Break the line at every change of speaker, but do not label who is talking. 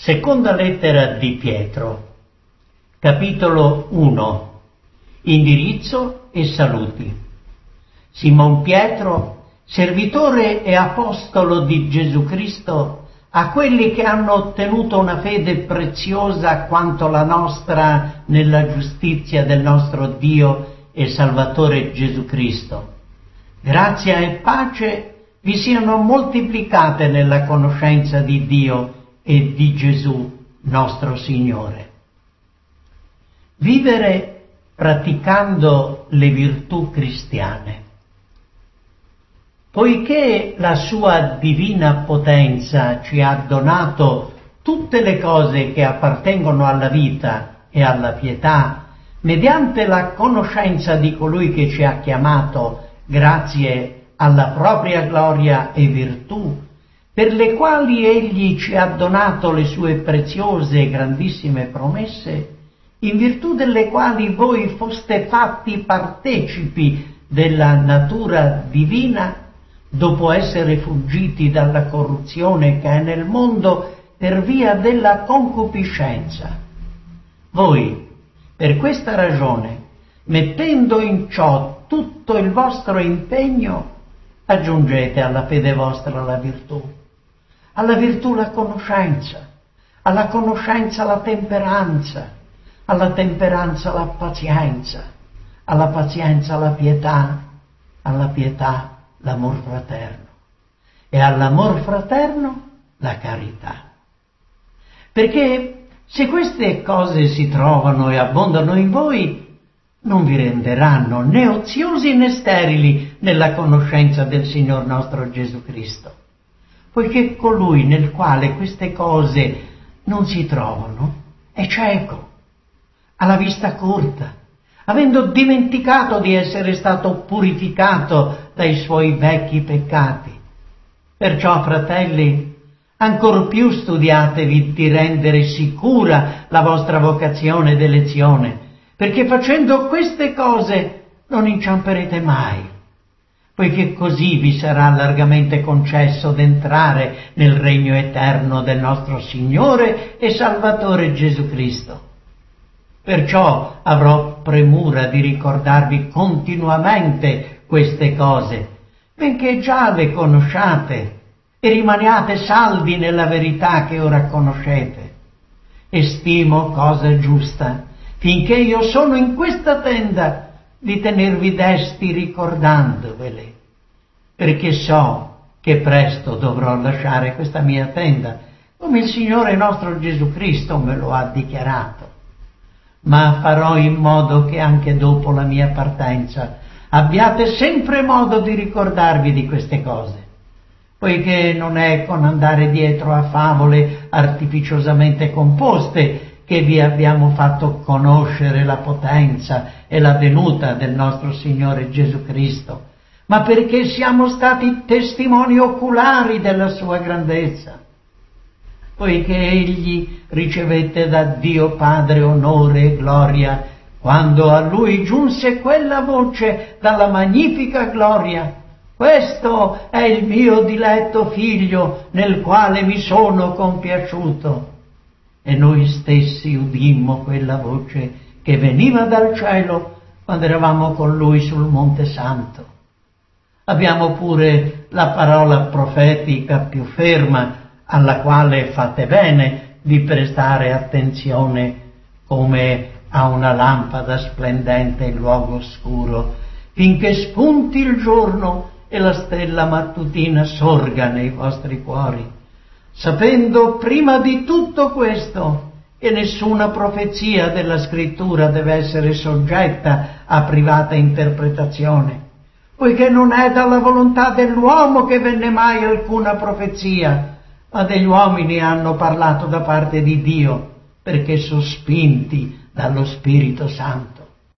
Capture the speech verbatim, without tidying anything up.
Seconda lettera di Pietro, capitolo uno, indirizzo e saluti. Simon Pietro, servitore e apostolo di Gesù Cristo, a quelli che hanno ottenuto una fede preziosa quanto la nostra nella giustizia del nostro Dio e Salvatore Gesù Cristo. Grazia e pace vi siano moltiplicate nella conoscenza di Dio e di Gesù nostro Signore. Vivere praticando le virtù cristiane. Poiché la sua divina potenza ci ha donato tutte le cose che appartengono alla vita e alla pietà, mediante la conoscenza di colui che ci ha chiamato grazie alla propria gloria e virtù, per le quali egli ci ha donato le sue preziose e grandissime promesse, in virtù delle quali voi foste fatti partecipi della natura divina, dopo essere fuggiti dalla corruzione che è nel mondo per via della concupiscenza. Voi, per questa ragione, mettendo in ciò tutto il vostro impegno, aggiungete alla fede vostra la virtù, alla virtù la conoscenza, alla conoscenza la temperanza, alla temperanza la pazienza, alla pazienza la pietà, alla pietà l'amor fraterno e all'amor fraterno la carità. Perché se queste cose si trovano e abbondano in voi, non vi renderanno né oziosi né sterili nella conoscenza del Signor nostro Gesù Cristo. Poiché colui nel quale queste cose non si trovano è cieco, ha la vista corta, avendo dimenticato di essere stato purificato dai suoi vecchi peccati. Perciò, fratelli, ancor più studiatevi di rendere sicura la vostra vocazione ed elezione, perché facendo queste cose non inciamperete mai, poiché così vi sarà largamente concesso d'entrare nel regno eterno del nostro Signore e Salvatore Gesù Cristo. Perciò avrò premura di ricordarvi continuamente queste cose, benché già le conosciate e rimaniate saldi nella verità che ora conoscete. E stimo cosa giusta, finché io sono in questa tenda, di tenervi desti ricordandovele, perché so che presto dovrò lasciare questa mia tenda, come il Signore nostro Gesù Cristo me lo ha dichiarato. Ma farò in modo che anche dopo la mia partenza abbiate sempre modo di ricordarvi di queste cose, poiché non è con andare dietro a favole artificiosamente composte che vi abbiamo fatto conoscere la potenza e la venuta del nostro Signore Gesù Cristo, ma perché siamo stati testimoni oculari della sua grandezza. Poiché egli ricevette da Dio Padre onore e gloria, quando a lui giunse quella voce dalla magnifica gloria: questo è il mio diletto figlio, nel quale mi sono compiaciuto. E noi stessi udimmo quella voce che veniva dal cielo quando eravamo con lui sul Monte Santo. Abbiamo pure la parola profetica più ferma, alla quale fate bene di prestare attenzione come a una lampada splendente in luogo oscuro, finché spunti il giorno e la stella mattutina sorga nei vostri cuori, sapendo prima di tutto questo che nessuna profezia della Scrittura deve essere soggetta a privata interpretazione, poiché non è dalla volontà dell'uomo che venne mai alcuna profezia, ma degli uomini hanno parlato da parte di Dio, perché sospinti dallo Spirito Santo.